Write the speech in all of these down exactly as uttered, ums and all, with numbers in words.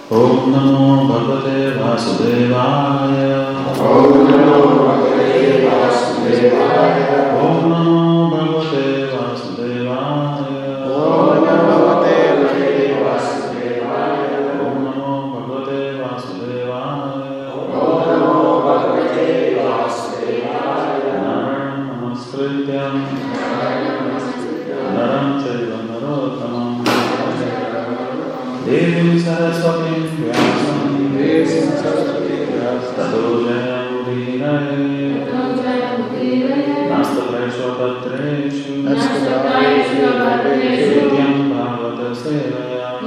Om Namo Bhagavate Vasudevaya. Om Namo Bhagavate Vasudevaya. Om Namo Bhagavate Vasudevaya. Om Namo Bhagavate Vasudevaya. Om Namo Bhagavate Vasudevaya. Om Namo Bhagavate Vasudevaya. Naram Namaskrityam Naram Chaiva Narottamam Devim Saraswatim Vyasam Tato Jayam Udiraye Nasta Praishva Patreshu Nityam Bhagavata Sevaya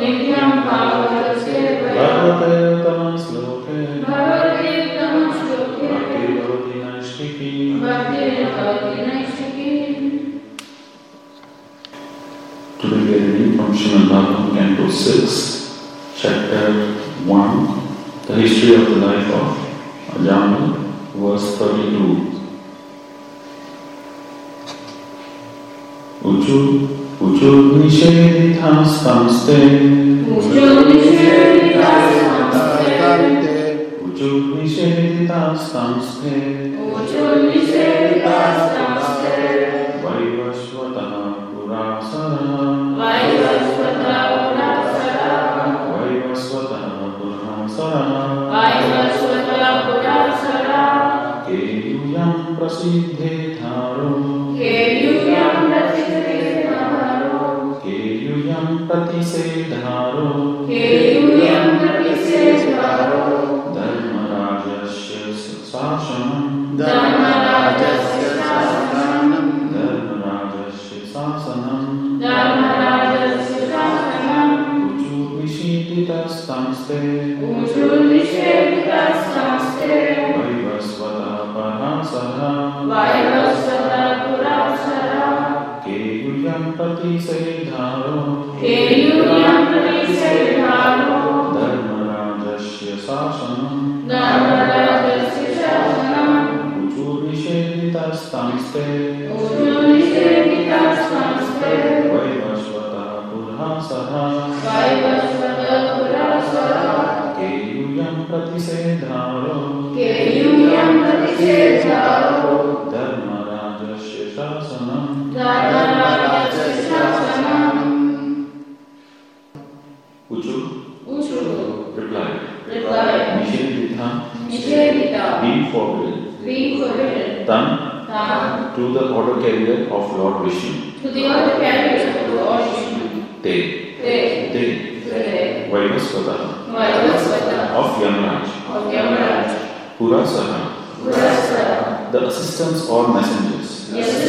Bhagavate Uttama Sloke Bhakti Bhavati Naishiki. Today we are reading from Srimad Bhagavatam, Canto six, Chapter one, the history of the life of Ajamil, verse thirty-two. Uchu, Uchu Nisheditham Stamste, Uchu Nisheditham Stamste, Uchu Nisheditham Stamste, Vaivasvataha Purasara, Vaivasvataha Purasara, Keyuyam Prasiddhe Tharo, Keyuyam Pratisedharo, Dharmarajasya Sasanam, Dharmarajasya Sasanam, Uchu Vishititastamste, Vaivasvata Parasara, Keyuyam Pratisedharo, Dharmarajasya Sasanam, Uchu Vishititastamste, Vaivasvata Parasara, Keyuyam Pratisedharo, Dharmarajasya Sasanam. Uchu replied, Nisheditha, being forbidden, Tam, to the order carrier of Lord Vishnu, Te, Te, Vaivasvata, of Yamaraj, Purasara, the assistants or messengers,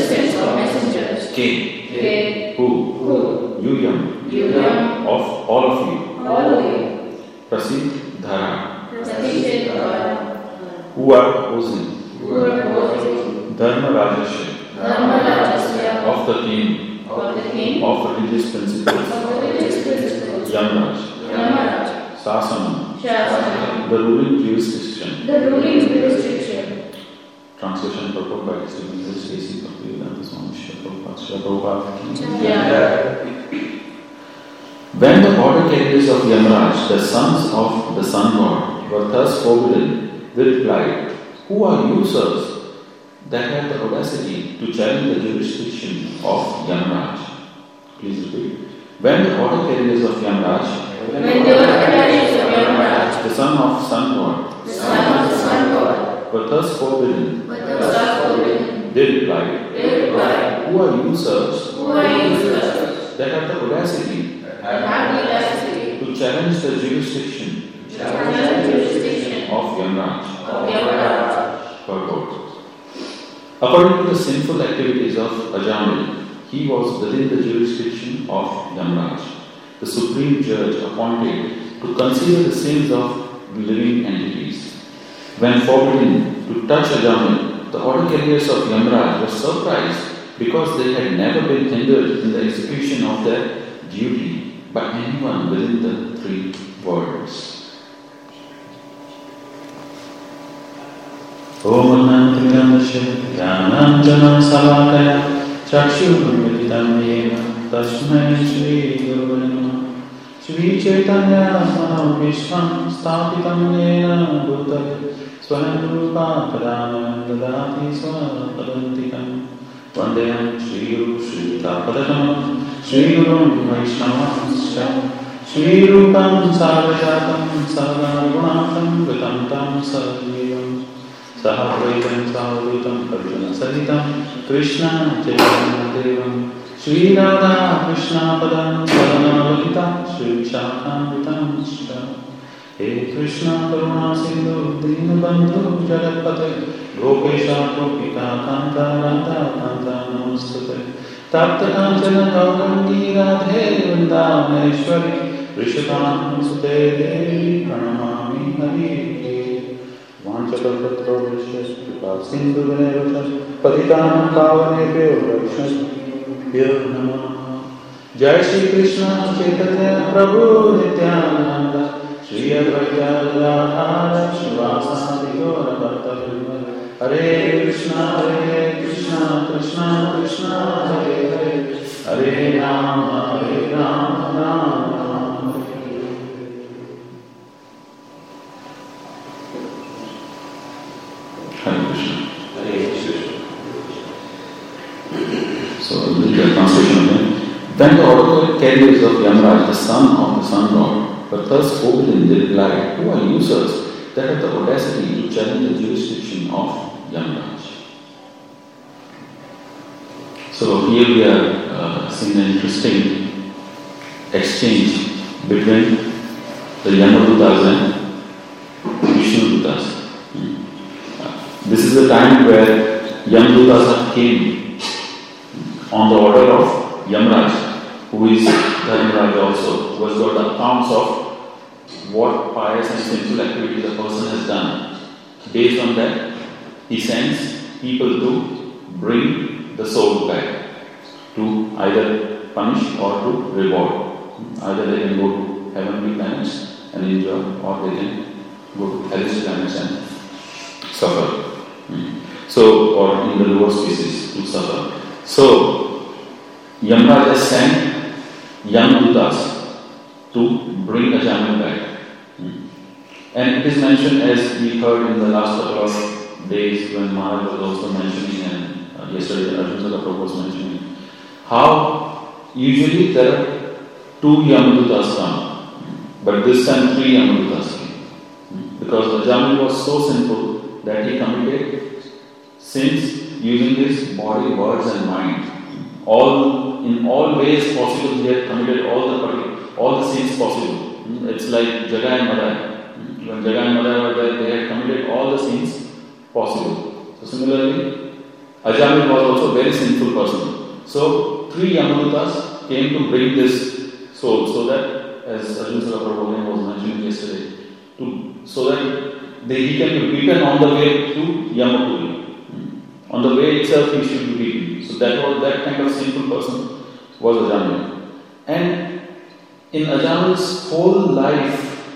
Ke, who, Yuyam, of all of you, Prasidhara, who are opposing, Dharmarajasya, of the king, of religious principles, Yamaraj, Sasanam, the ruling jurisdiction. Translation purport by Srimad Stacy Bhaktivedanta Swami Prabhupada. When the order carriers of Yamaraj, the sons of the sun god, were thus forbidden, they replied, "Who are you, sirs, that have the audacity to challenge the jurisdiction of Yamaraj?" Please repeat. When the order carriers of Yamaraj, the son of sun god, were thus forbidden, they replied, "Who are you, sirs, that have the audacity to challenge the jurisdiction of Yamaraj?" Purport. According to the sinful activities of Ajamil, he was within the jurisdiction of Yamaraj, the supreme judge appointed to consider the sins of living entities. When forbidden to touch Ajamil, the order carriers of Yamaraj were surprised because they had never been hindered in the execution of their duty by anyone within the three worlds. Om Nantriyanasya Jnananjana Salakaya Chakshurmritam Yena Tasmai Shri Guru Namaha Shri Chaitanya Manabhishtam Stapitam Yena Bhutale Swayam Rupa Padam Dadati Swapadantikam Vandeyam Shri Guru Shri Tapadakam Shri Guru Vaishnavamscha Shri Rupam Sarvajatam Sarvaguna Vitam Tam Sarvivam Sahadraitam Sahadutam Arjuna Sahitam Krishna Chaitanya Devam Shri Radha Krishna Padam Saranavakita Shri Shakhamritam Shra He Krishna Karuna Sindhu Dinabandhu Jagatpate Gopesha Gopika Kanta Radha Kanta Namostate Tapta Kanchana Gaurangi Radhe Vrindavaneshwari Rishabam Sute Devi Pranamami Hari Vanchakalpatra Vishya Kripa Sindhu Vinevata Patitanam Pavanebhyo Vaishnava Jai Shri Krishna Chaitanya Prabhu Nityananda Shri Advaita Gadadhara Srivasadi Gaura Bhattacharya Hare Krishna Hare Krishna Krishna Krishna Hare Hare Hare Rama Hare Rama Rama Rama Hare Hare Krishna. Hare Krishna. So, the translation again. Then the order carriers of Yamaraj, the son of the sun god, were thus forbidden. They replied, "Who are you, sirs, that have the audacity to challenge the jurisdiction of Yamaraj?" So here we are uh, seeing an interesting exchange between the Yamadutas and Vishnudutas. Hmm. Uh, this is the time where Yamadutas came on the order of Yamaraj, who is Dharmaraj also, who has got the accounts of what pious and sinful activity the person has done. Based on that, he sends people to bring the soul back, to either punish or to reward. Either they can go to heavenly planets and enjoy, or they can go to hellish planets and suffer. So, or in the lower species to suffer. So, Yamaraj has sent Yamadutas to bring Ajamil back. And it is mentioned, as we heard in the last couple of days when Maharaj was also mentioning, and uh, yesterday Arjuna Prabhu was mentioning, how usually there are two Yamadutas come, but this time three Yamadutas came. Because Ajamil was so sinful that he committed sins using his body, words and mind. All in all ways possible, he had committed all the all the sins possible. It's like Jagai and Madai. When Jagai and Madai were there, they had committed all the sins possible. So similarly, Ajamil was also a very sinful person. So three Yamadutas came to bring this soul, so that, as Arjuna Prabhu was mentioning yesterday, to so that they, he can be beaten on the way to Yamapuri. On the way itself, he should be beaten. So that was that kind of sinful person was Ajamil. And in Ajamil's whole life,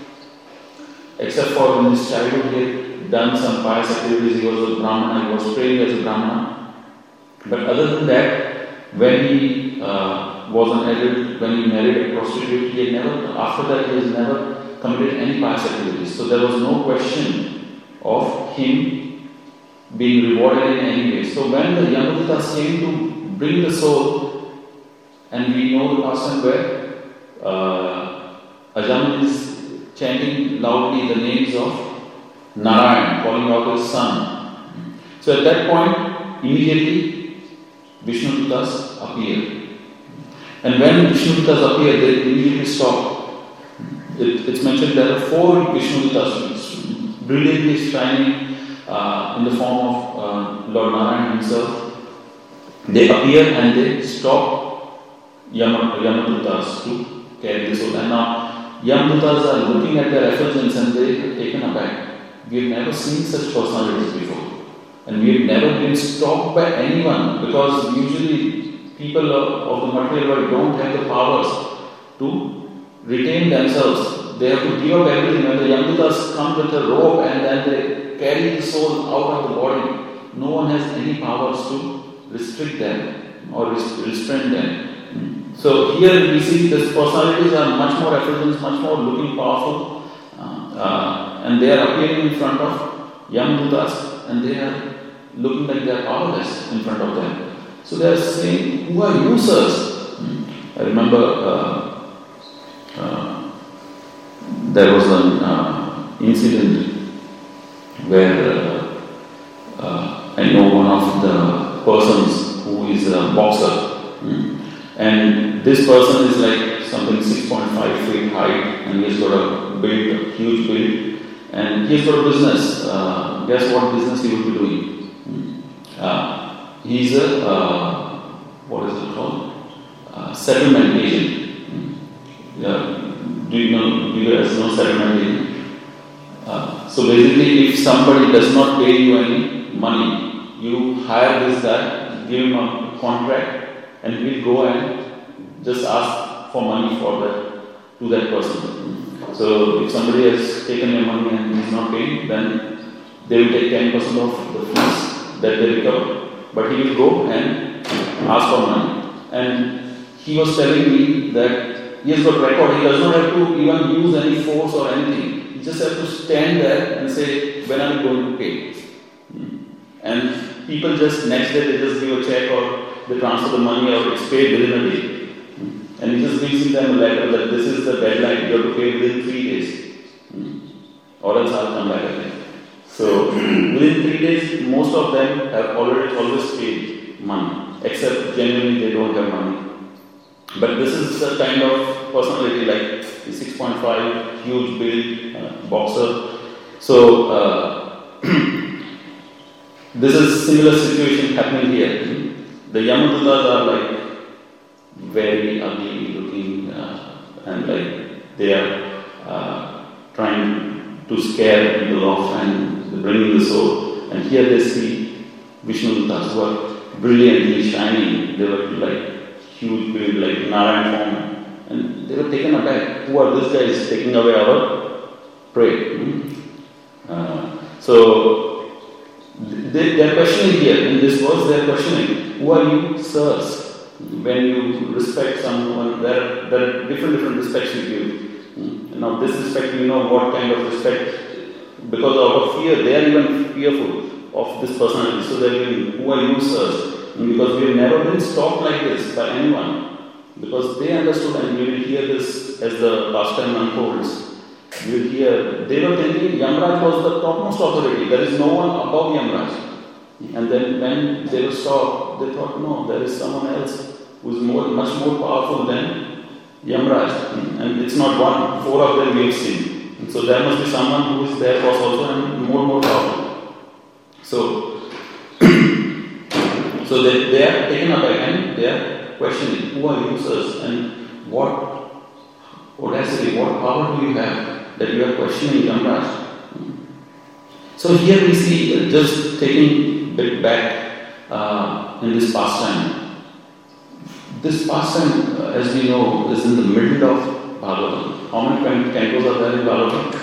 except for in his childhood, he had done some pious activities. He was a Brahmana, he was trained as a Brahmana. But other than that, when he uh, was an adult, when he married a prostitute, he had never, after that, he has never committed any pious activities. So there was no question of him being rewarded in any way. So when the Yamadutas came to bring the soul, and we know the pastime where uh, Ajamil is chanting loudly the names of Narayan, calling out his son. So at that point, immediately Vishnudutas appear. And when Vishnudutas appear, they immediately stop. It, it's mentioned there are four Vishnudutas brilliantly shining Uh, in the form of uh, Lord Narayan himself. They appear and they stop Yamadutas to carry the soul. And now Yamadutas are looking at their effulgence and they are taken aback. We have never seen such personalities before. And we have never been stopped by anyone, because usually people of, of the material world don't have the powers to retain themselves. They have to give up everything. When the Yamadutas come with a rope and then they carry the soul out of the body, no one has any powers to restrict them or restrain them. So here we see these personalities are much more effulgent, much more looking powerful, uh, uh, and they are appearing in front of Yamadutas, and they are looking like they are powerless in front of them. So they are saying, "Who are you, sirs?" I remember uh, uh, there was an uh, incident where uh, uh, I know one of the persons who is a boxer. Hmm? And this person is like something six point five feet height, and he's got a build, a huge build, and he's got a business. Uh, guess what business he will be doing? Uh, he's a, uh, what is it called? Uh, settlement agent. Yeah. Do you know, do you guys know settlement agent? Uh, so basically, if somebody does not pay you any money, you hire this guy, give him a contract, and we'll go and just ask for money for that to that person. So if somebody has taken your money and he's not paying, then they will take ten percent of the fees that they recover. But he will go and ask for money. And he was telling me that he has got record. He does not have to even use any force or anything. He just has to stand there and say, "When are you going to pay?" And people just next day they just give a check or they transfer the money or it's paid within a day. And he just gives them a letter that this is the deadline, you have to pay within three days. Or else I'll come back again. So within three days, most of them have already always paid money, except genuinely they don't have money. But this is the kind of personality like six point five, huge build, uh, boxer. So uh, this is similar situation happening here. The Yamadutas are like very ugly looking uh, and like they are uh, trying to scare people off and bringing the soul. And here they see Vishnudutas who are brilliantly shining. They were like huge build, like Narayan form. And they were taken aback. Who are these guys taking away our prey? Hmm? Uh, so they, they are questioning here. In this verse they are questioning. Who are you, sirs? When you respect someone, there, there are different different respects you give. Now this respect, you know what kind of respect, because out of fear, they are even fearful of this personality. So they are giving, who are you, sirs? Because we have never been stopped like this by anyone. Because they understood, and you will hear this as the pastime unfolds. You will hear, they were thinking Yamraj was the topmost authority. There is no one above Yamraj. And then when they were stopped, they thought, no, there is someone else who is more, much more powerful than Yamraj. And it's not one, four of them we have seen. And so there must be someone who is there was also and more and more powerful. So, so they, they are taken aback and they are questioning, who are you, sirs? And what audacity, what power do you have that you are questioning Yamraj? So here we see, uh, just taking a bit back uh, in this pastime. This pastime, uh, as we know, is in the middle of Bhagavatam. How many cantos are there in Bhagavatam?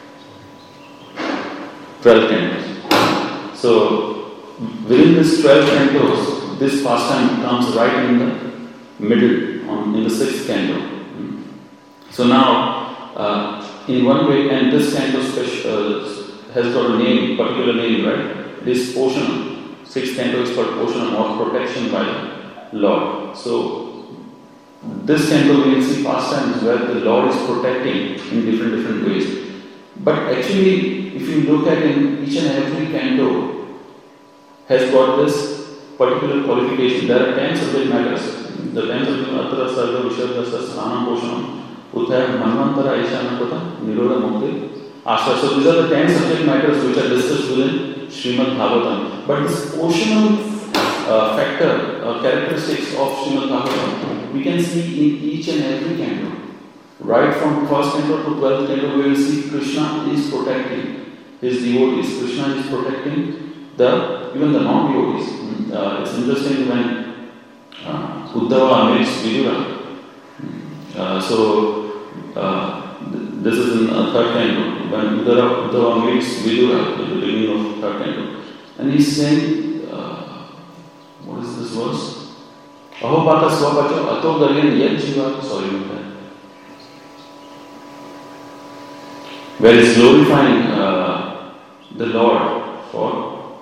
Twelve cantos. So within this twelve cantos, this pastime comes right in the middle, on, in the sixth canto. So now, uh, in one way, and this canto special, uh, has got a name, particular name, right? This portion, sixth canto is called portion of protection by the Lord. So this canto we will see pastimes where the Lord is protecting in different different ways. But actually, if you look at in each and every canto has got this particular qualification. There are ten subject matters. The ten subject matters are the Vishadasa, Sthana, Poshanam, Uttaya, Manvantara, Aishana, Kota, Nirodha, Mukti, Asha. So these are the ten subject matters which are discussed within Srimad Bhagavatam. But this portional uh, factor, uh, characteristics of Srimad Bhagavatam, we can see in each and every canto. Right from first canto to twelfth canto, we will see Krishna is protecting his devotees. Krishna is protecting the even the non-devotees. Uh, it's interesting when uh, Uddhava meets Vidura. Uh, so uh, th- this is in uh, third canto. When Uddhava, Uddhava meets Vidura at the beginning of third canto, and he's saying, uh, what is this verse? Ahopata Swapacho Ato Garian Yet Jiva Soyuta. Where is glorifying uh, the Lord for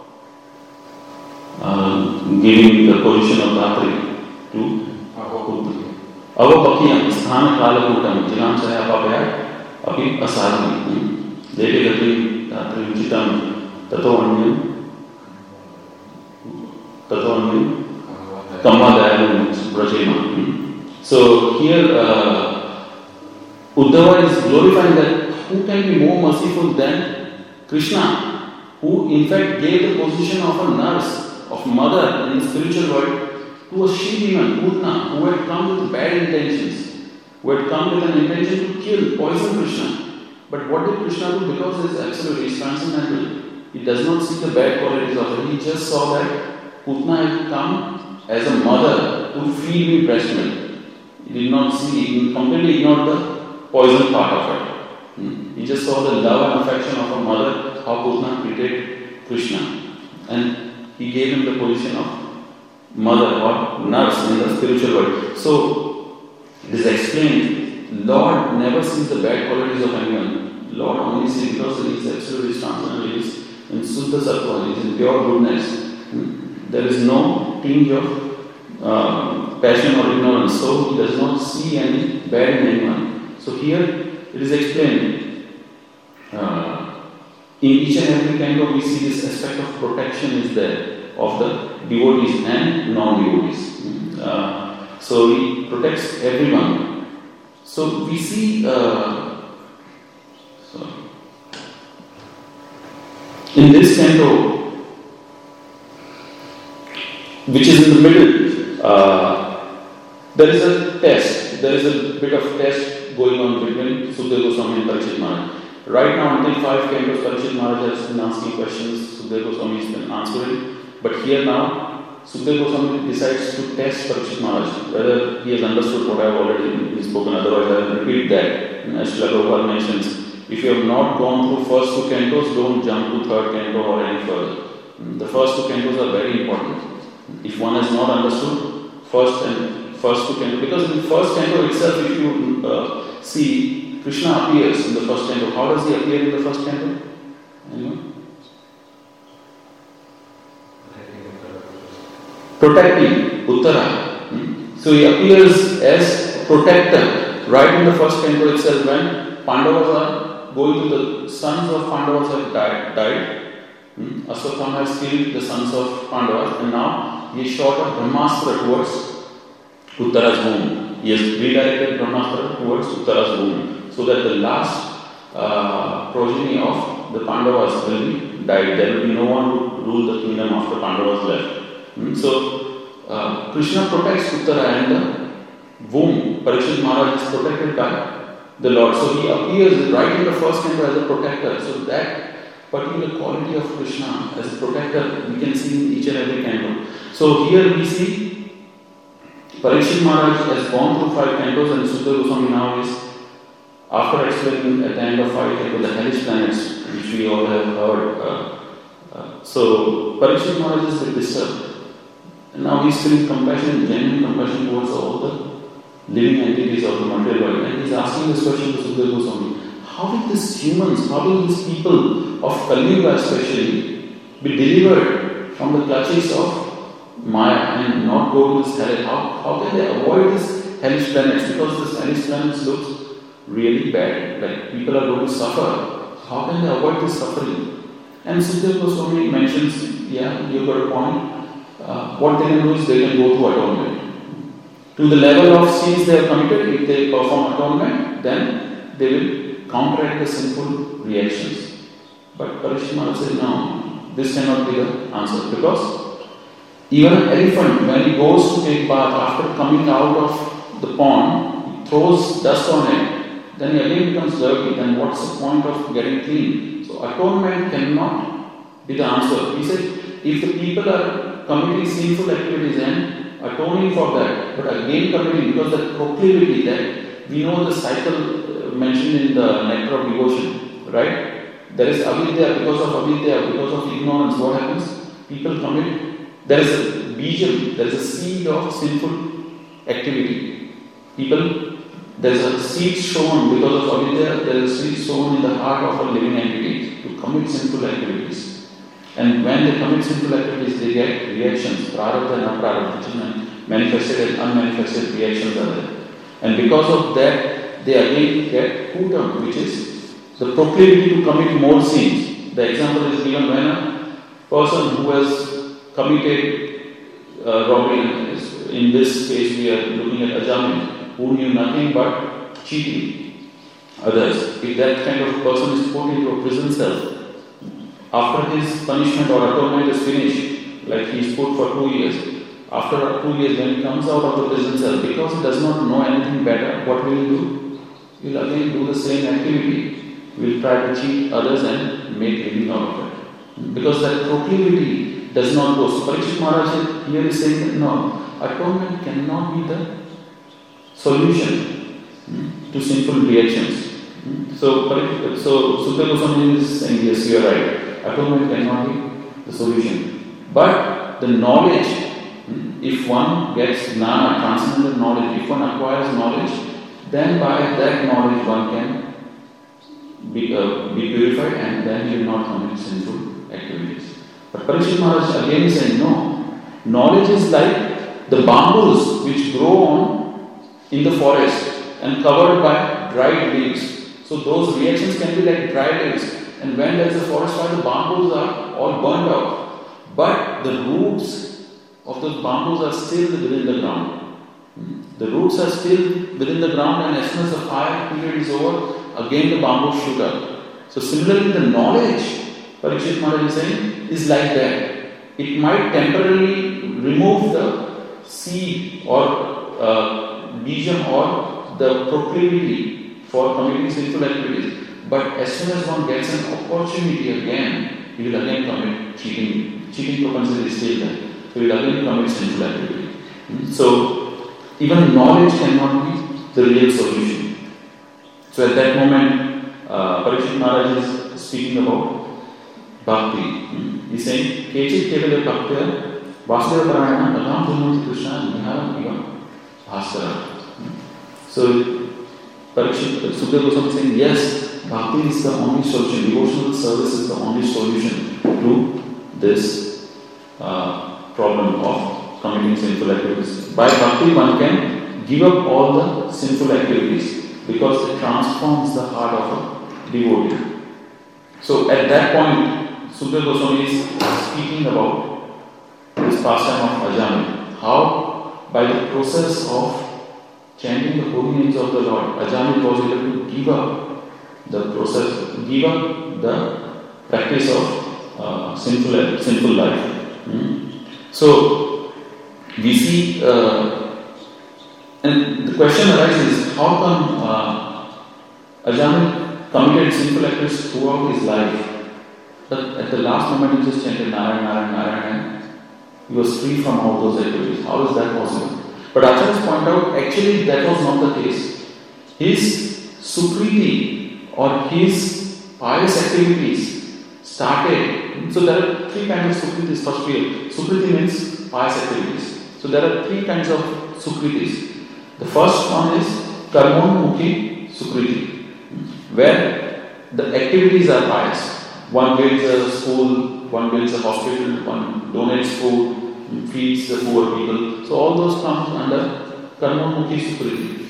uh, giving the position of Dhatri to Ahopati. Avapakiyam Sthana Kalakutam Jilam Saya Papaya Api Asarani. Devi Gati Dhatri Uchitam Tato Anyam Tato Anyam Kamma Brajema. So here uh, Uddhava is glorifying that who can be more merciful than Krishna, who in fact gave the position of a nurse, of mother in the spiritual world to a she-demon, Putna, who had come with bad intentions, who had come with an intention to kill, poison Krishna. But what did Krishna do? Because he is absolute, he is transcendental. He does not see the bad qualities of it. He just saw that Putna had come as a mother to feed me breast milk. He did not see, he completely ignored the poison part of it. Hmm. He just saw the love and affection of a mother, how Putna treated Krishna. And he gave him the position of mother or nurse in the spiritual world. So, it is explained, Lord never sees the bad qualities of anyone. Lord only sees because he is absolutely transcendental, he is in Suddha Sattva, he is in pure goodness. Hmm. There is no tinge of uh, passion or ignorance, so he does not see any bad in anyone. So here it is explained, uh, in each and every kanto we see this aspect of protection is there of the devotees and non-devotees. Uh, so he protects everyone. So we see, uh, sorry, in this kanto, which is in the middle, uh, there is a test, there is a bit of test going on between Sukadeva Goswami and Parikshit Maharaj. Right now, until five cantos, Parikshit Maharaj has been asking questions, Sukadeva Goswami has been answering. But here now, Sukadeva Goswami decides to test Parikshit Maharaj, whether he has understood what I have already spoken, otherwise I will repeat that. As Srila Prabhupada mentions, if you have not gone through first two cantos, don't jump to third canto or any further. The first two cantos are very important. If one has not understood first and first two canto, because in the first canto itself, if you uh, see, Krishna appears in the first canto. How does he appear in the first canto? Anyone? Protecting Uttara. Hmm? So he appears as protector right in the first canto itself when Pandavas are going to the sons of Pandavas have died. died. Hmm? Aswathama has killed the sons of Pandavas and now he has shot a Brahmastra towards Uttara's womb. He has redirected Brahmastra towards Uttara's womb so that the last uh, progeny of the Pandavas will be died. There will be no one to rule the kingdom after Pandavas left. Hmm? So, uh, Krishna protects Uttara and the womb. Parikshit Maharaj is protected by the Lord. So, he appears right in the first canto as a protector. So, that particular quality of Krishna as a protector we can see in each and every canto. So, here we see Parikshit Maharaj has gone through five cantos and Sukadeva Goswami now is, after explaining at the end of five cantos the hellish planets, which we all have heard. Uh, uh, so, Parikshit Maharaj is a bit disturbed. And now he is feeling compassion, genuine compassion towards all the living entities of the material world. And he is asking this question to Sukadeva Goswami. How will these humans, how will these people of Kali Yuga especially be delivered from the clutches of Maya and not go to this hell? How, how can they avoid these hellish planets? Because this hellish planets looks really bad. Like people are going to suffer. How can they avoid this suffering? And Sukadeva Goswami mentions, yeah, you got a point. Uh, what they can do is they can go to atonement. To the level of sins they have committed, if they perform atonement, then they will counteract the sinful reactions. But Parikshit Maharaj said, no, this cannot be the answer. Because even an elephant, when he goes to take bath, after coming out of the pond, he throws dust on it, then he again becomes dirty. Then what's the point of getting clean? So atonement cannot be the answer. He said, if the people are committing sinful activities and atoning for that, but again committing, because the proclivity that we know the cycle mentioned in the Nectar of Devotion, right? There is avidya, because of avidya, because of ignorance, what happens? People commit, there is a bijam, there is a seed of sinful activity. People, there's a seed sown because of avidya, there's a seed sown in the heart of a living entity to commit sinful activities. And when they commit sinful activities, they get reactions, prarabdha and aprarabdha, which is manifested and unmanifested reactions are there. And because of that, they again get kutam, which is the proclivity to commit more sins. The example is given when a person who has committed uh, robbery, in this case we are looking at Ajamil, who knew nothing but cheating others. If that kind of person is put into a prison cell, after his punishment or atonement is finished, like he is put for two years, after two years when he comes out of the prison cell, because he does not know anything better, what will he do? He will again do the same activity. He will try to cheat others and make living out of it. Because that proclivity does not go. So Parikshit Maharaj here is saying that no, atonement cannot be the solution to sinful reactions. So, so Sukadeva Goswami is saying, yes, you are right. Atonement cannot be the solution. But the knowledge, if one gets gnana, transcendental knowledge, if one acquires knowledge, then by that knowledge one can be, uh, be purified and then he will not commit sinful activities. But Parikshit Maharaj again is saying, no, knowledge is like the bamboos which grow on in the forest and covered by dried leaves. So those reactions can be like dry leaves. And when there is a forest fire, the bamboos are all burned out. But the roots of those bamboos are still within the ground. The roots are still within the ground, and as soon as the fire period is over, again the bamboos shoot up. So similarly, the knowledge, Parikshit Maharaj is saying, is like that. It might temporarily remove the seed or uh, bijam or the proclivity for committing sinful activities. But as soon as one gets an opportunity again, he will again commit cheating. Cheating propensity is still there. So he will again commit sinful activity. So even knowledge cannot be the real solution. So at that moment, uh, Parikshit Maharaj is speaking about bhakti. He's saying, Kechit kevale bhaktya vasudeva parayana agam dhunmati krishna niharam iva bhaskara. So Parikshit, Sukadeva Goswami is saying, yes, bhakti is the only solution, devotional service is the only solution to this uh, problem of committing sinful activities. By bhakti, one can give up all the sinful activities because it transforms the heart of a devotee. So at that point, Sukadeva Goswami is speaking about this pastime of Ajamil. How by the process of chanting the holy names of the Lord, Ajamil was able to give up the process, give up the practice of uh, sinful sinful life. Hmm? So we see, uh, and the question arises: how come uh, Ajamil committed sinful acts throughout his life, but at the last moment he just chanted Narayan, Narayan, Narayan, and he was free from all those activities? How is that possible? But Acharyas point out, actually that was not the case. His sukriti or his pious activities started. So there are three kinds of sukritis. First, we sukriti means pious activities. So there are three kinds of sukritis. The first one is karmonmukhi sukriti, where the activities are pious. One builds a school, one builds a hospital, one donates food, feeds the poor people. So all those comes under karmonmukhi sukriti.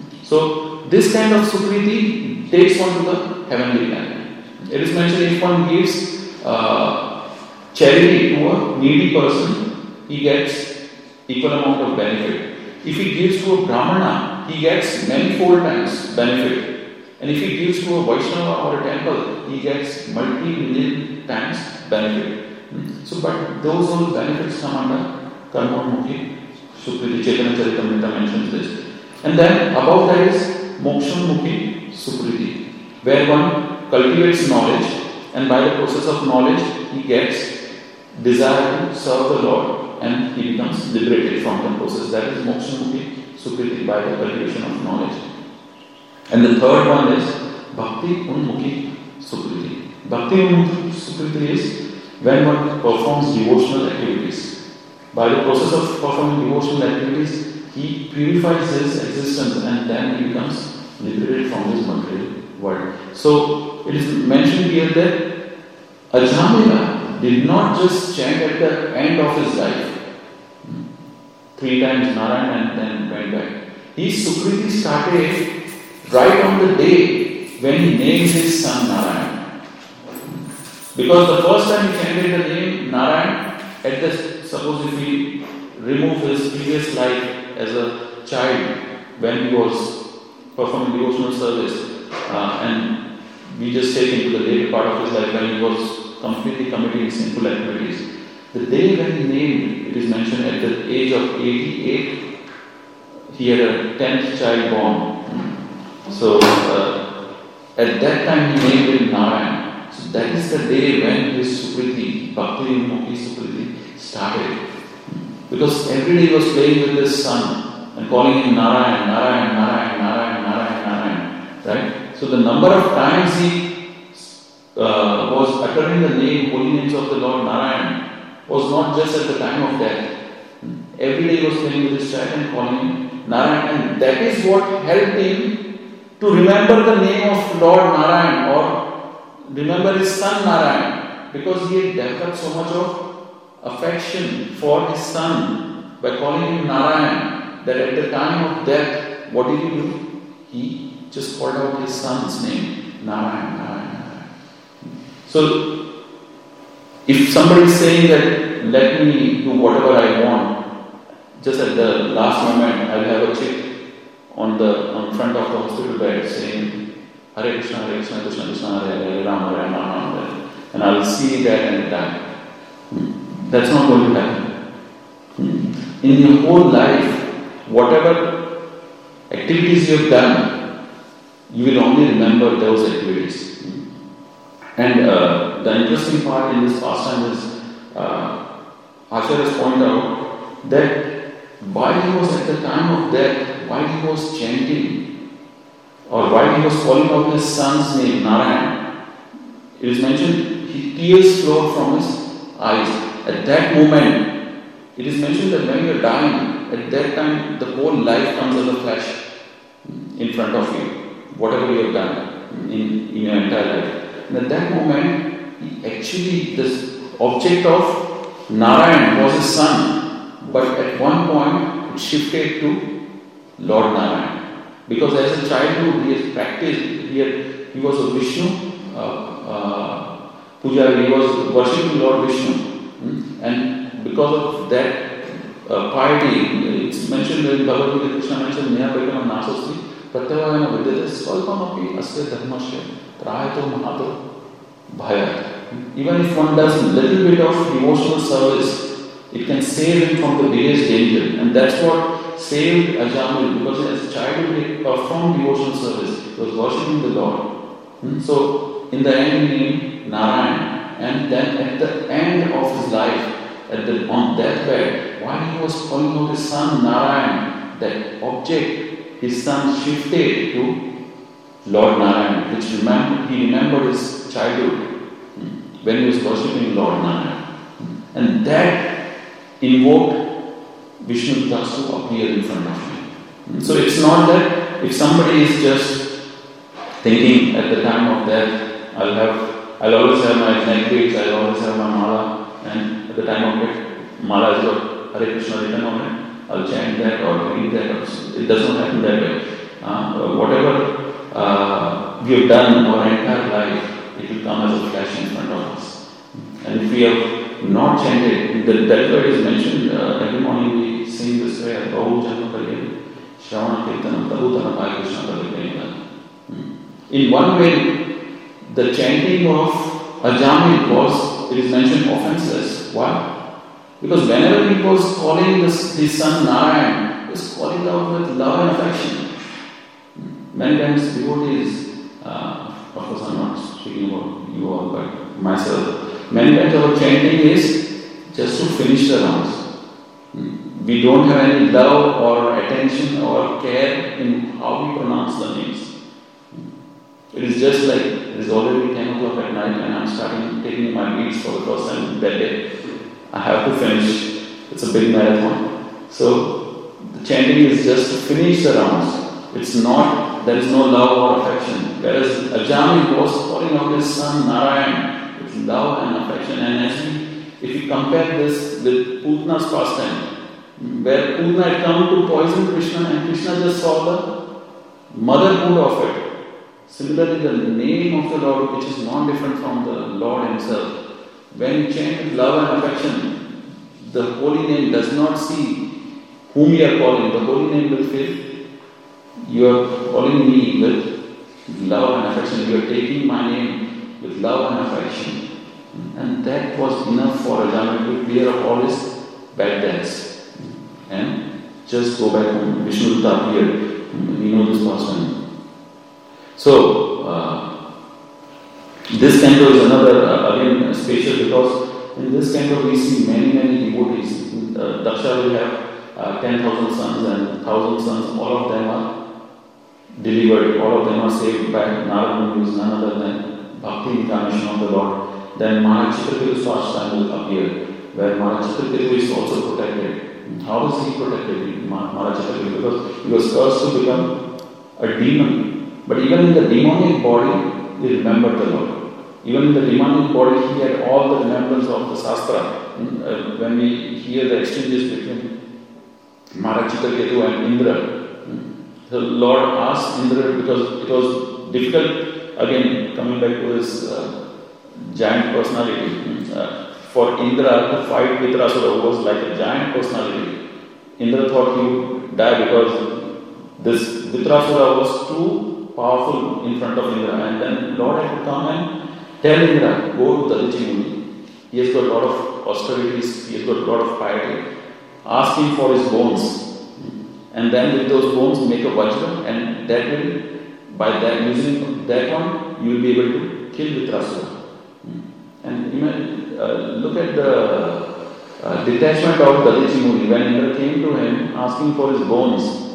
So this kind of sukriti takes one to the heavenly planet. It is mentioned if one gives uh, charity to a needy person, he gets equal amount of benefit. If he gives to a brahmana, he gets many-fold times benefit. And if he gives to a Vaishnava or a temple, he gets multi-million times benefit. So, but those all benefits come under karmonmukhi sukriti. Chaitanya Charitamrita mentions this. And then above that is mokshamukhi sukriti, where one cultivates knowledge, and by the process of knowledge he gets desire to serve the Lord, and he becomes liberated from the process. That is mokshamukhi sukriti, by the cultivation of knowledge. And the third one is bhakti unmukhi sukriti. Bhakti unmukhi sukriti is when one performs devotional activities. By the process of performing devotional activities, he purifies his existence and then he becomes liberated from his material world. So it is mentioned here that Ajamila did not just chant at the end of his life, three times Narayan and then went back. He Sukriti started right on the day when he named his son Narayan. Because the first time he chanted the name Narayan, at the, suppose if he remove his previous life as a child when he was performing devotional service uh, and we just take into the later part of his life when he was completely committing sinful activities. The day when he named, it is mentioned at the age of eighty-eight, he had a tenth child born. So uh, at that time he named him Narayan. So that is the day when his Sukriti, Bhakti Mukhi Sukriti started. Because every day he was playing with his son and calling him Narayan, Narayan, Narayan, Narayan, Narayan, Narayan. Right? So the number of times he uh, was uttering the name, holy names of the Lord Narayan was not just at the time of death. Every day he was playing with his child and calling him Narayan. And that is what helped him to remember the name of Lord Narayan or remember his son Narayan. Because he had developed so much of affection for his son by calling him Narayan, that at the time of death, what did he do? He just called out his son's name, Narayan, Narayan, Narayan. So, if somebody is saying that, let me do whatever I want, just at the last moment, I will have a chick on the on front of the hospital bed saying, Hare Krishna, Hare Krishna, Krishna Krishna, Hare Hare, Ram Hare, Ram Ram Hare, and I will see that and die. That's not going to happen. In your whole life, whatever activities you have done, you will only remember those activities. And uh, the interesting part in this pastime is, uh, Acharyas point out that while he was at the time of death, while he was chanting, or while he was calling out his son's name, Narayan, it is mentioned, he, tears flowed from his eyes. At that moment, it is mentioned that when you are dying, at that time the whole life comes as a flash in front of you, whatever you have done in, in your entire life. And at that moment, he actually, this object of Narayan was his son, but at one point it shifted to Lord Narayan. Because as a childhood he has practiced, he, had, he was a Vishnu uh, uh, Pujari, he was worshipping Lord Vishnu. And because of that uh, piety, it's mentioned in Bhagavad Gita, Krishna mentioned, Neha Vaikama Nasasti, Pratyavayana Vidyate Svalpamapi Asya Dharmasya Prayato Mahato Bhayat. Even if one does a little bit of devotional service, it can save him from the biggest danger. And that's what saved Ajamil, because as a child he performed devotional service, he was worshipping the Lord. So in the end he named Narayan. And then at the end of his life, at the, on deathbed, while he was calling out his son Narayan, that object, his son shifted to Lord Narayan, which remember, he remembered his childhood when he was worshipping Lord Narayan. And that invoked Vishnu Das to appear in front of him. So it's not that if somebody is just thinking at the time of death, I'll have I'll always have my neck beads, I'll always have my mala, and at the time of it, mala has got Hare Krishna written on it, I'll chant that or read that. It doesn't happen that way. Uh, whatever uh, we have done our entire life, it will come as a flash in front of us. And if we have not chanted, that, that's why it is mentioned, uh, every morning we sing this way, Bahu Janma Karye, Shravana Kirtanam, Tabutana Pai Krishna Karye. In one way, the chanting of Ajamil was, it is mentioned, offenseless. Why? Because whenever he was calling this, his son Narayan, he was calling out with love and affection. Many times devotees, uh, of course I'm not speaking about you all, but myself, many times our chanting is just to finish the rounds. We don't have any love or attention or care in how we pronounce the names. It is just like it is already ten o'clock at night and I'm starting taking my beats for the first time that day. I have to finish. It's a big marathon. So the chanting is just to finish the rounds. It's not, there is no love or affection. Whereas Ajamil was calling out his son Narayan with love and affection. And as we, if you compare this with Putna's pastime, where Putna had come to poison Krishna and Krishna just saw the motherhood of it. Similarly, the name of the Lord, which is not different from the Lord Himself, when you chant with love and affection, the holy name does not see whom you are calling. The holy name will feel, you are calling me with love and affection. You are taking my name with love and affection. And that was enough for Ajamil to clear up all his bad debts and just go back home. Vishnu Dutta appeared. We know this person. So, uh, this canto is another, uh, again, special because in this canto we see many, many devotees. Uh, Daksha will have uh, ten thousand sons and one thousand sons. All of them are delivered. All of them are saved by Narada, who is none other than Bhakti incarnation of the Lord. Then Maharaj Chitraketu's pastime will appear, where Maharaj Chitraketu is also protected. How is he protected, Maharaj Chitraketu? Because he was cursed to become a demon. But even in the demonic body, he remembered the Lord. Even in the demonic body, he had all the remembrance of the Shastra. Uh, when we hear the exchanges between Maharaj Chitraketu and Indra, the Lord asked Indra, because it was difficult, again, coming back to his uh, giant personality, uh, for Indra to fight Vitrasura, who was like a giant personality. Indra thought he would die because this Vitrasura was too powerful in front of Indra. And then Lord had to come and tell Indra, go to Dadichi Muni. He has got a lot of austerities, he has got a lot of piety. Ask him for his bones. And then with those bones make a vajra, and that will, by that using that one, you will be able to kill Vitrasura. And imagine, uh, look at the uh, detachment of Dadichi Muni. When Indra came to him asking for his bones,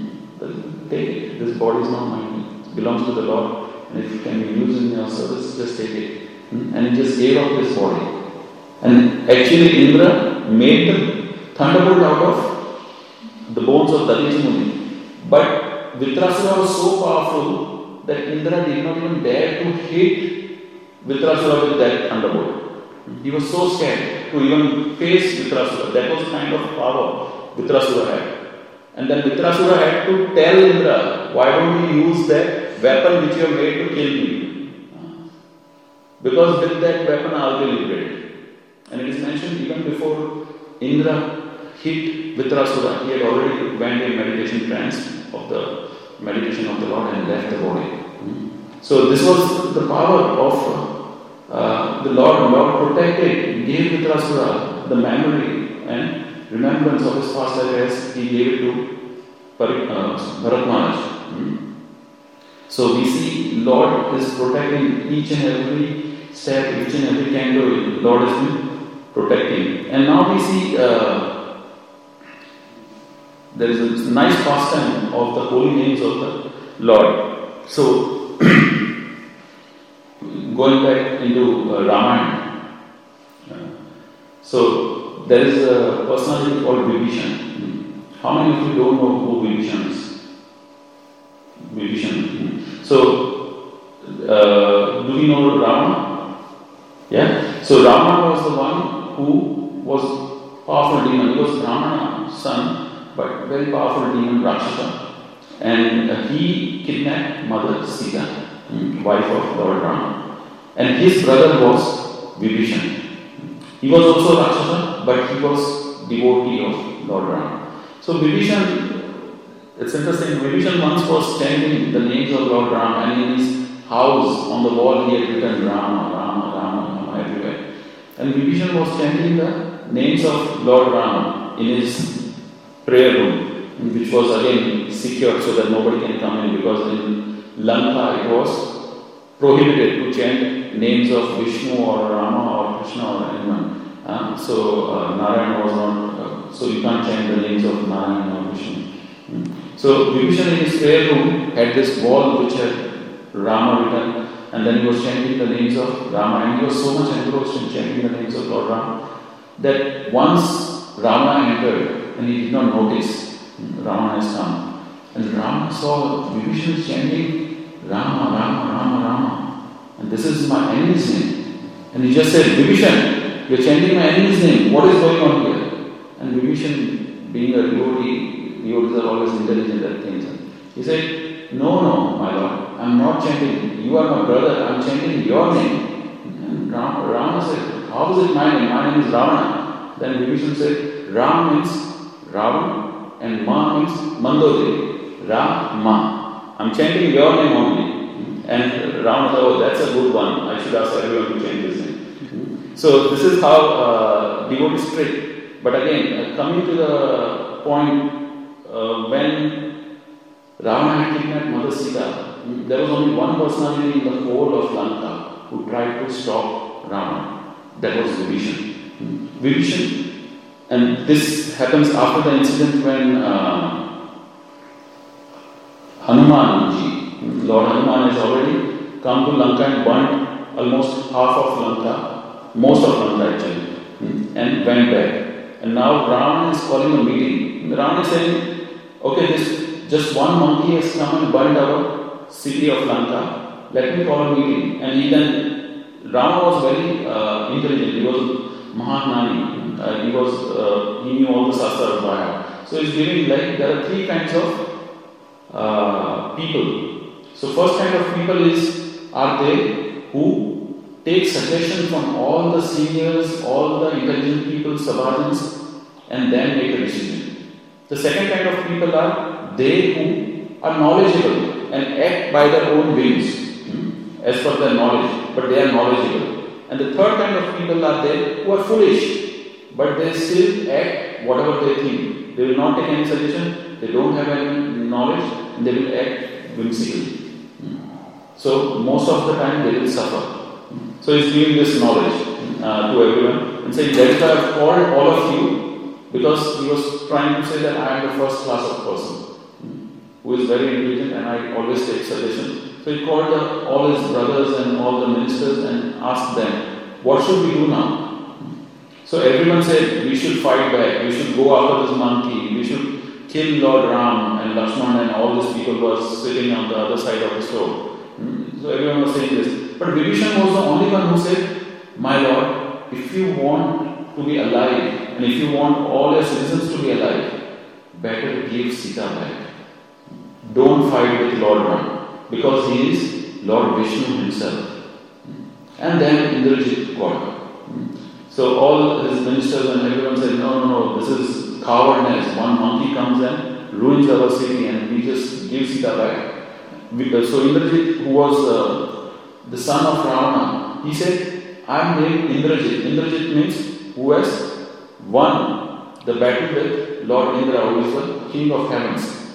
take it. This body is not mine. It belongs to the Lord. And if it can be used in your service, just take it. And he just gave up his body. And actually Indra made the thunderbolt out of the bones of Dadichi Muni. But Vitrasura was so powerful that Indra did not even dare to hit Vitrasura with that thunderbolt. He was so scared to even face Vitrasura. That was the kind of power Vitrasura had. And then Vitrasura had to tell Indra, why don't you use that weapon which you have made to kill me? Because with that weapon I will be liberated. And it is mentioned even before Indra hit Vitrasura, he had already went in meditation trance of the meditation of the Lord and left the body. Mm-hmm. So this was the power of uh, the Lord. Lord protected, gave Vitrasura the memory and remembrance of his past life as he gave it to uh, Bharat Maharaj. Mm-hmm. So we see Lord is protecting each and every step, each and every canto. Lord has been protecting. And now we see uh, there is a nice pastime of the holy names of the Lord. So, going back into uh, Ramayana, uh, so there is a personality called Vibhishan. How many of you don't know who Vibhishan is? Vibhishan. So, uh, do we know Rama? Yeah? So, Rama was the one who was powerful demon. He was Brahmana's son, but very powerful demon Rakshasa. And uh, he kidnapped Mother Sita, hmm, wife of Lord Rama. And his brother was Vibhishan. He was also Rakshasa, but he was devotee of Lord Rama. So Vibhishan, it's interesting, Vibhishan once was chanting the names of Lord Rama, and in his house on the wall he had written Rama, Rama, Rama, Rama everywhere. And Vibhishan was chanting the names of Lord Rama in his prayer room, which was again secured so that nobody can come in, because in Lanka it was prohibited to chant names of Vishnu or Rama or Krishna or anyone. Uh, so uh, Narayana was not, uh, so you can't chant the names of Narayana or Vishnu. Mm. So Vibhishan in his prayer room had this wall which had Rama written, and then he was chanting the names of Rama, and he was so much engrossed in chanting the names of Lord Rama that once Rama entered and he did not notice, Ravana has come. And Ravana saw Vibhishana chanting Rama, Rama, Rama, Rama. And this is my enemy's name. And he just said, Vibhishana, you're chanting my enemy's name. What is going on here? And Vibhishana, being a devotee, devotees are always intelligent at things. He said, no, no, my lord, I'm not chanting. You are my brother, I'm chanting your name. And Ram, Rama said, how is it my name? My name is Ravana. Then Vibhishana said, Ram means Ravan and Ma means Mandodari. Ra-ma. I'm chanting your name only. And Ram said, oh, that's a good one. I should ask everyone to change his name. So this is how uh, devotees trick. But again, uh, coming to the point, uh, when Ravana had kidnapped Mother Sita, there was only one personality in the whole of Lanka who tried to stop Ravana. That was Vibhishana. Vibhishana. And this happens after the incident when uh, Hanumanji, Lord Hanuman has already come to Lanka and burnt almost half of Lanka, most of Lanka actually, and went back. And now Ram is calling a meeting. Ram is saying, okay, this just one monkey has come and burned our city of Lanka. Let me call a meeting. And he then, Rama was very uh, intelligent. He was Mahatmani. Uh, he was, uh, he knew all the Shastras by heart. So he's giving like, there are three kinds of uh, people. So first kind of people is, are they who take suggestion from all the seniors, all the intelligent people, Sabhajans, and then make a decision. The second kind of people are they who are knowledgeable and act by their own whims, hmm, as per their knowledge, but they are knowledgeable. And the third kind of people are they who are foolish, but they still act whatever they think. They will not take any suggestion, they don't have any knowledge, and they will act whimsically. So most of the time they will suffer. So he's giving this knowledge uh, to everyone and saying, that's why I've called all of you, because he was trying to say that I am the first class of person who is very intelligent and I always take suggestions. So he called the, all his brothers and all the ministers and asked them, what should we do now? So everyone said, we should fight back, we should go after this monkey, we should kill Lord Ram and Lakshman and all these people who are sitting on the other side of the stove. So everyone was saying this. But Vibhishana was the only one who said, my lord, if you want to be alive and if you want all your citizens to be alive, better give Sita back. Don't fight with Lord Ram, because he is Lord Vishnu himself. And then Indrajit got her. So all his ministers and everyone said, no, no, no, this is cowardness. One monkey comes and ruins our city and we just give Sita back. So Indrajit, who was uh, the son of Ravana, he said, I am named Indrajit. Indrajit means who has won the battle with Lord Indra, who is the king of heavens.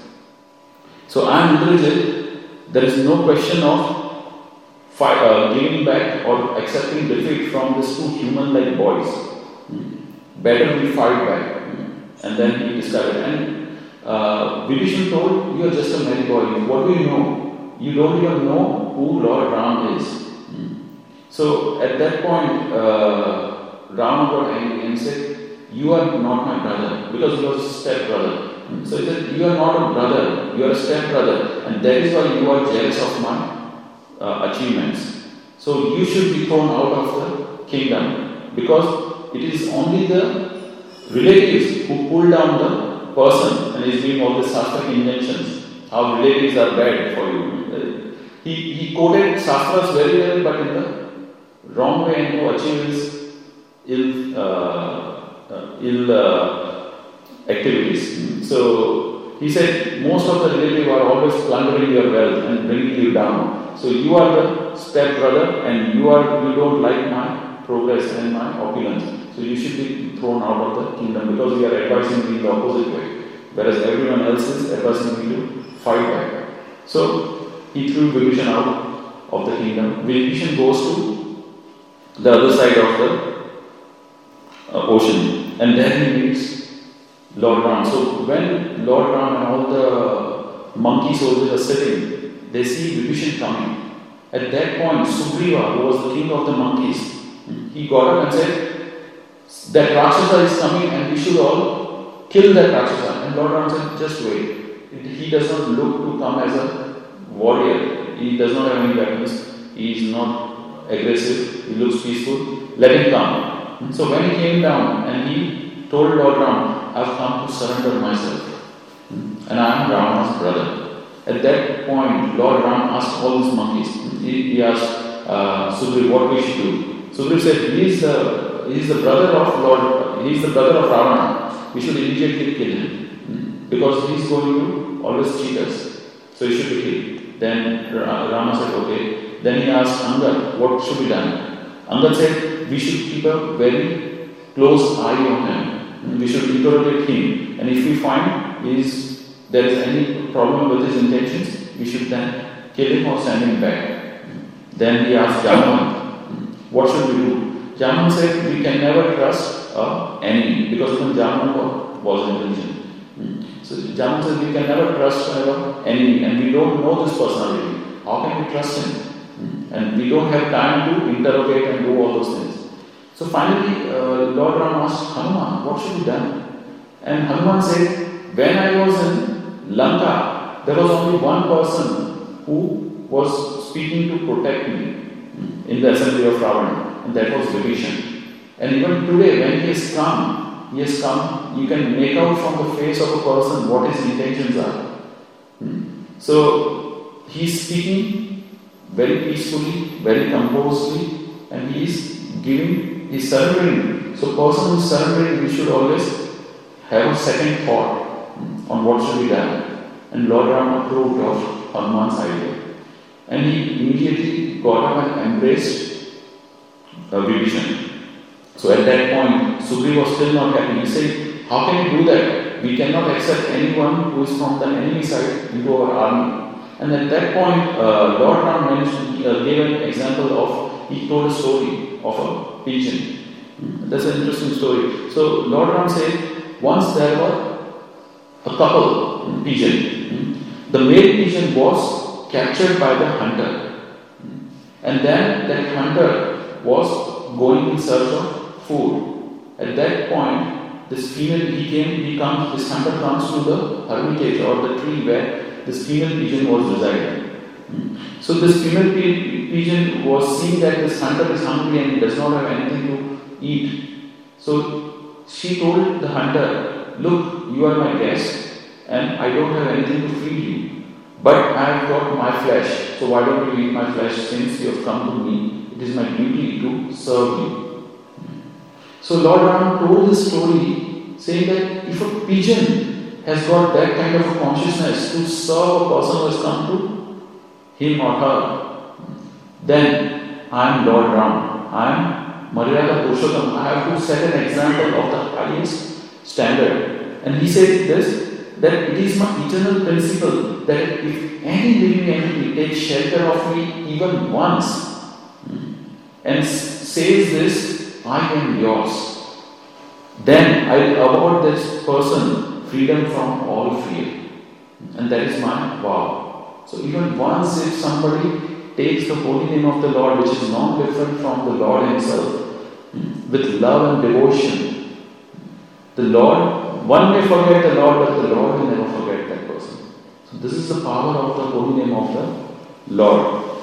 So I am Indrajit. There is no question of fight, uh, giving back or accepting defeat from these two human-like boys. Hmm. Better we fight back. Hmm. And then he decided. And uh, Vibhishana told, you are just a merry boy. What do you know? You don't even know who Lord Ram is. Hmm. So at that point, uh, Rama got angry and said, you are not my brother, because he was a step-brother. Hmm. So he said, you are not a brother, you are a step-brother, and that is why you are jealous of my Uh, achievements. So you should be thrown out of the kingdom, because it is only the relatives who pull down the person and is doing all the Shastric injunctions, how relatives are bad for you. He, he quoted Shastras very well, but in the wrong way and to achieve his ill, uh, uh, ill uh, activities. So he said, most of the relatives are always plundering your wealth and bringing you down. So you are the step brother and you are you don't like my progress and my opulence. So you should be thrown out of the kingdom, because you are advising me in the opposite way. Whereas everyone else is advising me to fight back. So he threw Vibhishana out of the kingdom. Vibhishana goes to the other side of the uh, ocean, and then he meets Lord Ram. So when Lord Ram and all the monkey soldiers are sitting, they see Vibhishana coming. At that point, Sugriva, who was the king of the monkeys, he got up and said, that Rakshasa is coming and we should all kill that Rakshasa. And Lord Ram said, just wait. He does not look to come as a warrior. He does not have any weapons. He is not aggressive. He looks peaceful. Let him come. So when he came down and he told Lord Ram, I have come to surrender myself. And I am Rama's brother. At that point, Lord Ram asked all these monkeys. He, he asked uh, Sugriv what we should do. Sugriv said, he is the, he is the brother of Lord, he is the brother of Ravana. We should immediately kill him. Because he is going to always cheat us. So he should be killed. Then Rama said, okay. Then he asked Angad, what should be done? Angad said, we should keep a very close eye on him. We should interrogate him. And if we find is there is any problem with his intentions, we should then kill him or send him back. Then he asked Jaman, what should we do? Jaman said, we can never trust an enemy because even Jaman was intelligent. So Jaman said, we can never trust an enemy and we don't know this personality. How can we trust him? And we don't have time to interrogate and do all those things. So finally, uh, Lord Ram asked Hanuman, what should be done? And Hanuman said, when I was in Lanka, there was only one person who was speaking to protect me in the assembly of Ravana, and that was Vibhishan. And even today, when he has come, he has come, you can make out from the face of a person what his intentions are. So, he is speaking very peacefully, very composedly, and he is giving, he is surrendering. So, person who is surrendering, we should always have a second thought on what should be done. And Lord Ram approved of Hanuman's idea. And he immediately got up and embraced uh, Vibhishan. So at that point, Sugriva was still not happy. He said, how can you do that? We cannot accept anyone who is from the enemy side into our army. And at that point, uh, Lord Ram mentioned, uh, gave an example of, he told a story of a pigeon. That's an interesting story. So Lord Ram said, once there were a couple pigeon. The male pigeon was captured by the hunter. And then that hunter was going in search of food. At that point, this female, he came, he comes, this hunter comes to the hermitage or the tree where this female pigeon was residing. So this female pigeon was seeing that this hunter is hungry and he does not have anything to eat. So she told the hunter, look, you are my guest and I don't have anything to feed you. But I have got my flesh, so why don't you eat my flesh since you have come to me? It is my duty to serve you. So Lord Ram told this story saying that if a pigeon has got that kind of a consciousness to serve a person who has come to him or her, then I am Lord Ram. I am Maryada Purushottam. I have to set an example of the highest standard. And he said this, that it is my eternal principle that if any living entity takes shelter of me even once and says this, I am yours, then I will award this person freedom from all fear. And that is my vow. So even once if somebody takes the holy name of the Lord, which is not different from the Lord himself, with love and devotion, the Lord, one may forget the Lord, but the Lord will never forget that person. So this is the power of the holy name of the Lord.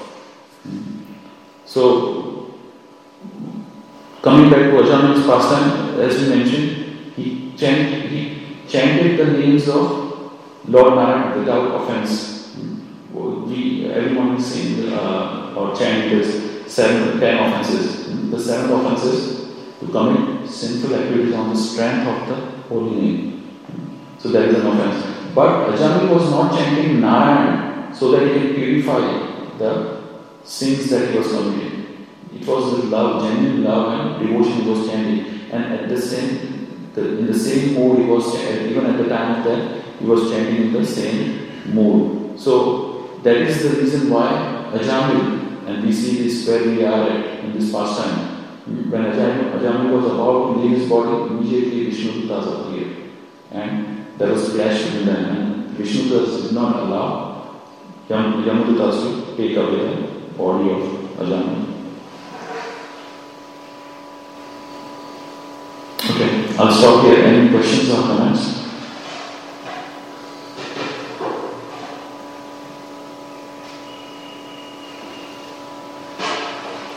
So, coming back to Ajamin's pastime, as we mentioned, he, chant, he chanted the names of Lord Narayan without offense. We, everyone is saying uh, or chant this seven, ten offenses. The seven offenses to commit sinful activities on the strength of the holy name. So that is an offense. But Ajami was not chanting Narayan so that he can purify the sins that he was committing. It was with love, genuine love and devotion he was chanting. And at the same, the, in the same mood he was chanting, even at the time of death, he was chanting in the same mood. So that is the reason why Ajami, and we see this where we are at in this pastime. When Ajami, Ajami was about to leave his body, immediately Vishnudutas appeared. And there was a clash between them. And Vishnudutas did not allow Yam, Yamudutas to take away the body of Ajami. Okay, I'll stop here. Any questions or comments?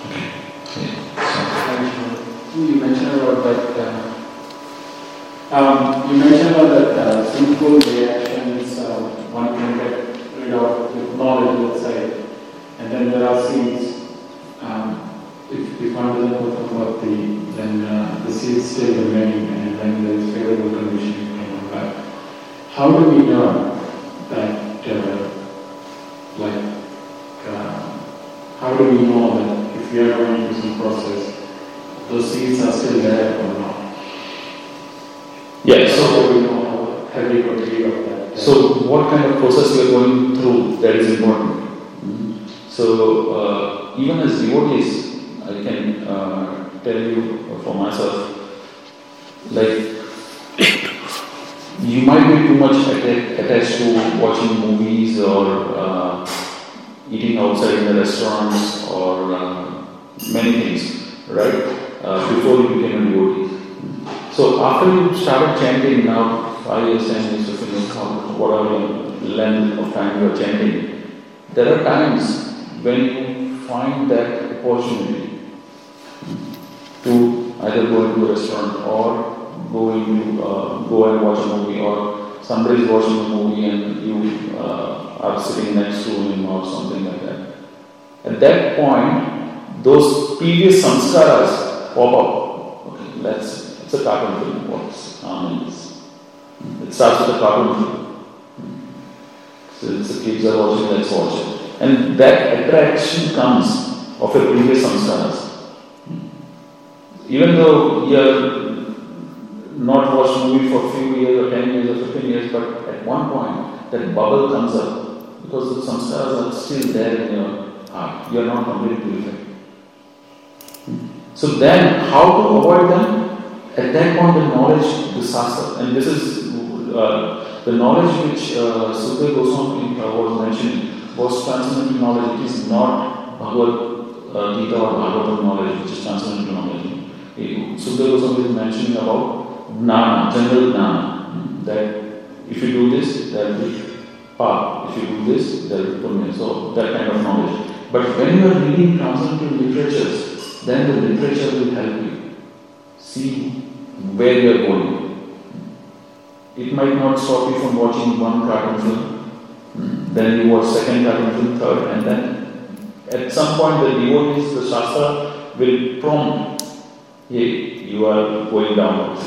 You mentioned about that. Uh, um, you mentioned about that uh, sinful reactions. Uh, one can get rid of with knowledge outside, and then there are seeds. Um, if, if one doesn't put about the, then uh, the seeds still remain, and then there is favorable condition can come back. How do we know that? Uh, like, uh, how do we know that if we are going through some process, those seeds are still there or not? Yeah, so we know how heavy or heavy of that. So what kind of process we are going through, that is important. Mm-hmm. So uh, even as devotees, I can uh, tell you for myself, like you might be too much atta- attached to watching movies or uh, eating outside in the restaurants or uh, many things, right? Uh, before you became a devotee. So after you started chanting, now five years, ten years, fifteen years, whatever length of time you are chanting, there are times when you find that opportunity to either go into a restaurant or go into uh, go and watch a movie, or somebody is watching a movie and you uh, are sitting next to him or something like that. At that point, those previous samskaras pop up. Okay, let's. It's a cartoon film. What's um, It starts with a cartoon film. So it's the kids are watching, let's watch it. And that attraction comes of a previous samskaras. Even though you are not watched movie for a few years or ten years or fifteen years, but at one point that bubble comes up because the samskaras are still there in your heart. You are not completely purified. So then, how to avoid them? At that point, the knowledge, the sastra, and this is uh, the knowledge which uh, Sukadeva Goswami uh, was mentioning was transcendental knowledge. It is not Bhagavad uh, Gita or Bhagavatam knowledge, which is transcendental knowledge. Sukadeva Goswami is mentioning about gnana, general gnana, that if you do this, there will be pa. If you do this, there will be punya. So that kind of knowledge. But when you are reading transcendental literatures, then the literature will help you see where you are going. It might not stop you from watching one cartoon film, then you watch second cartoon film, third, and then at some point the devotees, the shastra will prompt, hey, you are going downwards.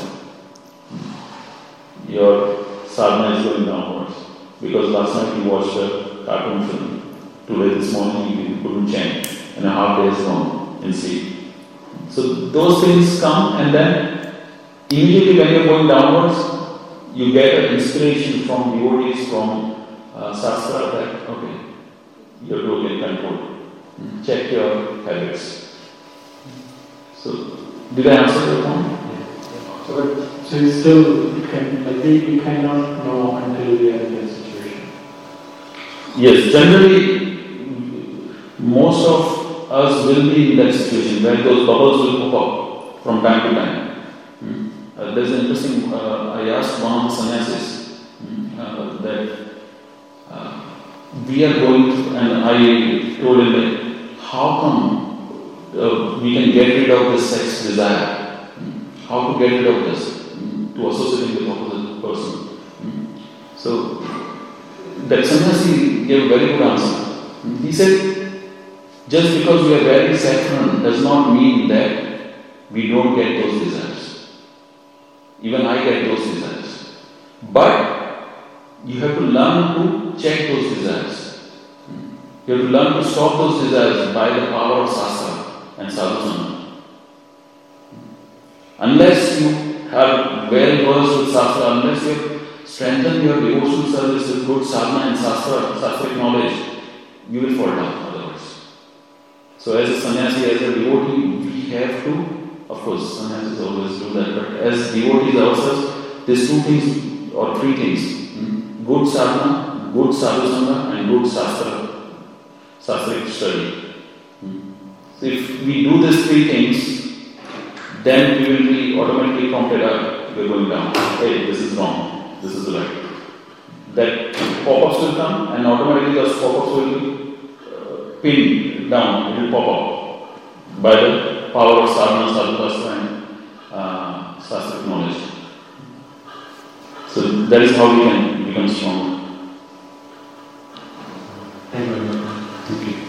Your sadhana is going downwards. Because last night you watched a cartoon film, today this morning you couldn't chant, and a half day is gone in sleep. So those things come, and then immediately when you are going downwards, you get an inspiration from devotees, from uh, Shastra that, okay, you are totally in control. Check your habits. So, did I answer your point? Yeah. So, so you still, you can, like, we, we cannot know until we are in that situation. Yes, generally, most of us will be in that situation where those bubbles will pop up from time to time. Hmm. Uh, there's an interesting, uh, I asked one of the sannyasis hmm, uh, that uh, we are going to, and I told him that how come uh, we can get rid of this sex desire? Hmm. How to get rid of this? Hmm. To associate with the opposite person. Hmm. So that sannyasi gave a very good answer. Hmm. He said, just because we are wearing saffron does not mean that we don't get those desires. Even I get those desires. But you have to learn to check those desires. You have to learn to stop those desires by the power of Shastra and Sadhusanga. Unless you have well versed with Shastra, unless you have strengthened your devotional service with good sadhana and Shastra, Shastric knowledge, you will fall down. So as a sannyasi, as a devotee, we have to, of course, sannyasis always do that, but as devotees ourselves, there's two things or three things. Hmm? Good sadhana, good sadhusanga, and good shastra, shastric study. Hmm? So if we do these three things, then we will be automatically prompted up, we're going down. Hey, this is wrong, this is right. That pop-ups will come, and automatically those pop-ups will be uh, pinned down, it will pop up. by the power of sadhana, sadhukastra and uh, sastric knowledge. So that is how we can become strong. Thank you. Thank you.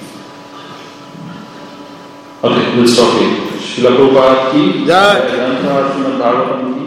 Okay, we'll stop here. Srila Prabhupada ki, Jai. Vedanta Srimad Bhagavatam ki,